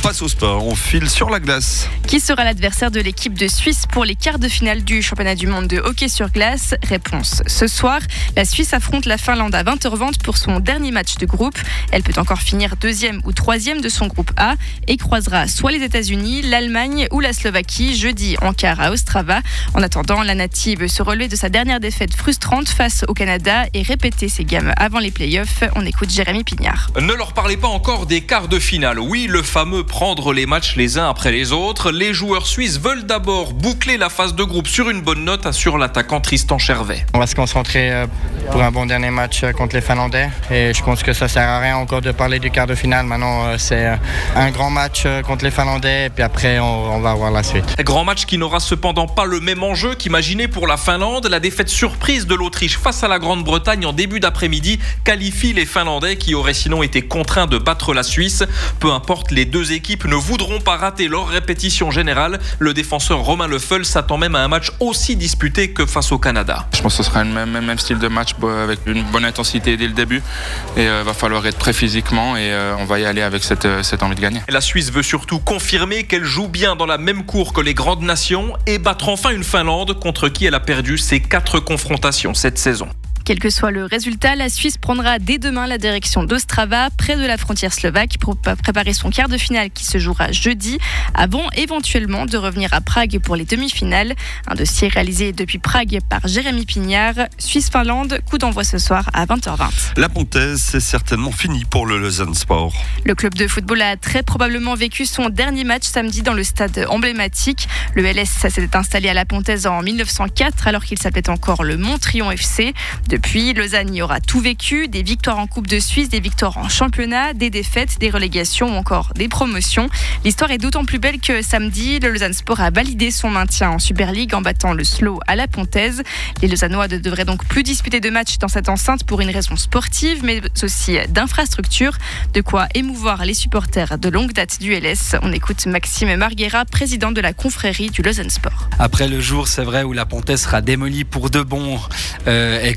passe au sport, on file sur la glace. Qui sera l'adversaire de l'équipe de Suisse pour les quarts de finale du championnat du monde de hockey sur glace? Réponse ce soir. La Suisse affronte la Finlande à 20h20 pour son dernier match de groupe. Elle peut encore finir 2e ou 3e de son groupe A et croisera soit les États-Unis, l'Allemagne ou la Slovaquie jeudi en quart à Ostrava. En attendant, la native se relever de sa dernière défaite frustrante face au Canada et répéter ses gammes avant les playoffs. On écoute Jérémy Pignard. Ne leur parlez pas encore des quarts de finale. Oui, le fameux prendre les matchs les uns après les autres. Les joueurs suisses veulent d'abord boucler la phase de groupe sur une bonne note, assure l'attaquant Tristan Chervet. On va se concentrer pour un bon dernier match contre les Finlandais et je pense que ça sert à rien encore de parler du quart de finale. Maintenant, c'est un grand match contre les Finlandais et puis après, on va voir la suite. Grand match qui n'aura cependant pas le même enjeu qu'imaginé pour la Finlande. La défaite surprise de l'Autriche face à la Grande-Bretagne en début d'après-midi qualifie les Finlandais qui auraient sinon été contraints de battre la Suisse. Peu importe, les deux équipes ne voudront pas rater leur répétition générale. Le défenseur Romain Lefeul s'attend même à un match aussi disputé que face au Canada. Je pense que ce sera le même style de match avec une bonne intensité dès le début et va falloir être prêt physiquement et on va y aller avec cette envie de gagner. La Suisse veut surtout confirmer qu'elle joue bien dans la même cour que les grandes nations et battre enfin une Finlande contre qui elle a perdu ses 4 confrontations cette saison. Quel que soit le résultat, la Suisse prendra dès demain la direction d'Ostrava, près de la frontière slovaque, pour préparer son quart de finale qui se jouera jeudi, avant éventuellement de revenir à Prague pour les demi-finales. Un dossier réalisé depuis Prague par Jérémy Pignard. Suisse-Finlande, coup d'envoi ce soir à 20h20. La Pontaise, c'est certainement fini pour le Lausanne Sport. Le club de football a très probablement vécu son dernier match samedi dans le stade emblématique. Le LS s'est installé à la Pontaise en 1904 alors qu'il s'appelait encore le Montrion FC. Depuis, Lausanne y aura tout vécu, des victoires en Coupe de Suisse, des victoires en championnat, des défaites, des relégations ou encore des promotions. L'histoire est d'autant plus belle que samedi, le Lausanne Sport a validé son maintien en Super League en battant le Slow à la Pontaise. Les Lausannois ne devraient donc plus disputer de matchs dans cette enceinte pour une raison sportive, mais aussi d'infrastructure. De quoi émouvoir les supporters de longue date du LS. On écoute Maxime Marguera, président de la confrérie du Lausanne Sport. Après le jour, c'est vrai, où la Pontaise sera démolie pour de bon et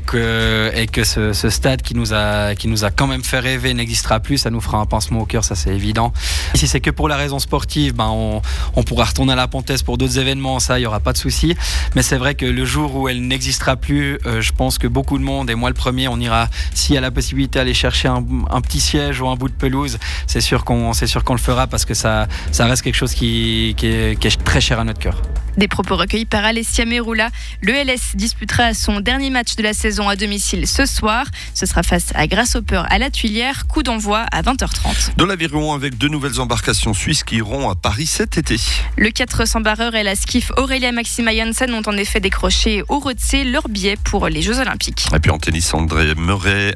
que ce stade qui nous a quand même fait rêver n'existera plus, ça nous fera un pincement au cœur, ça c'est évident. Si c'est que pour la raison sportive, on pourra retourner à la Pontaise pour d'autres événements, ça il n'y aura pas de souci. Mais c'est vrai que le jour où elle n'existera plus, je pense que beaucoup de monde, et moi le premier, on ira, s'il y a la possibilité d'aller chercher un petit siège ou un bout de pelouse, c'est sûr qu'on le fera parce que ça reste quelque chose qui est très cher à notre cœur. Des propos recueillis par Alessia Meroula. Le LS disputera son dernier match de la saison à domicile ce soir. Ce sera face à Grasshopper à la Tuilière. Coup d'envoi à 20h30. De l'Aviron avec 2 nouvelles embarcations suisses qui iront à Paris cet été. Le 400 barreur et la skiff Aurélia Maxima Janssen ont en effet décroché au Rotsee leur billet pour les Jeux Olympiques. Et puis en tennis, Andy Murray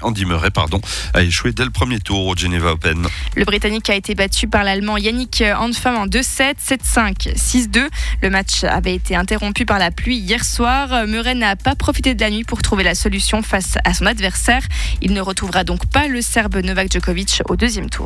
a échoué dès le premier tour au Geneva Open. Le Britannique a été battu par l'Allemand Yannick Hanfmann en 2-7, 7-5, 6-2. Le match avait été interrompu par la pluie hier soir. Murray n'a pas profité de la nuit pour trouver la solution face à son adversaire. Il ne retrouvera donc pas le Serbe Novak Djokovic au deuxième tour.